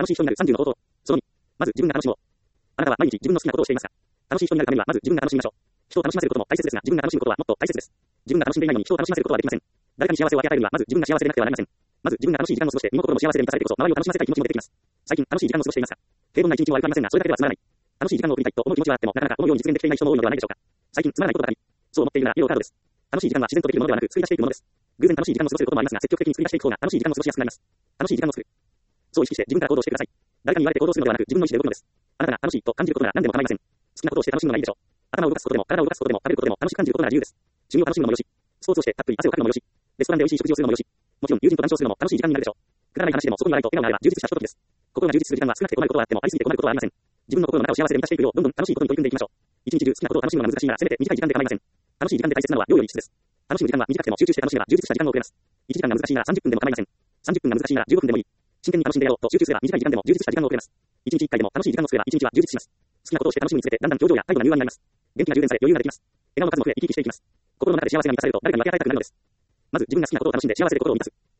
楽しい人になる30の方法。その2、まず自分が楽しもう。あなたは毎日自分の好きなことをしていますか？楽しい人になるためにはまず自分が楽しみましょう。人を楽しませることも大切ですが、自分が楽しむことはもっと大切です。自分が楽しんでいないのに人を楽しませることはできません。誰かに幸せを与えたいにはまず自分が幸せでなくてはなりません。まず自分が楽しい時間を過ごして身も心も幸せで満たされてこそ周りを楽しませたい気持ちも出てきます。最近楽しい時間を過ごしていますか？平凡な一日も悪くありませんが、それだけではつまらない。楽しい時間を送りたいと思う気持ちはあっても、なかなか思うように実現できていない人も多いのではないでしょうか。最近つまらないことばかり。そう思っているならイエローカードです。楽しい時間は自然とできるものではなく作り出していくものです。偶然楽しい時間を過ごせることもありますが、積極的に作り出していく方が楽しい時間を過ごしやすくなります。楽しい時間を作る。そう意識して自分から行動してください。誰かに言われて行動するのではなく自分の意思で動くのです。あなたが楽しいと感じることなら何でも構いません。好きなことをして楽しむのがいいでしょう。頭を動かすことでも体を動かすことでも食べることでも楽しく感じることなら自由です。趣味を楽しむのもよし、スポーツをしてたっぷり汗をかくのもよし、レストランで美味しい食事をするのもよし、もちろん友人と談笑するのも楽しい時間になるでしょう。くだらない話でもそこに笑いと笑顔があれば充実したひとときです。心が充実する時間は少なくて困ることはあってもありすぎて困ることはありません。自分の心の中を幸せで満たしていくようどんどん楽しいことに取り組んでいきましょう。一日中好きなことを楽しむのが難しいならせめて短い時間で構いません。楽しい時間で大切なのは量より質です。楽しむ時間は短くても集中して楽しめば充実した時間を送れます。1時間が難しいなら30分でも構いません。30分が難しいなら15分でもいい。真剣に楽しんでやろうと集中すれば短い時間でも充実した時間を送れます。1日1回でも楽しい時間を作れば1日は充実します。好きなことをして楽しむにつれてだんだん表情や態度が柔軟になります。元気が充電され余裕ができます。笑顔の数も増え生き生きしていきます。心の中で幸せが満たされると誰かに分け与えたくなるのです。まず自分が好きなことを楽しんで幸せで心を満たす。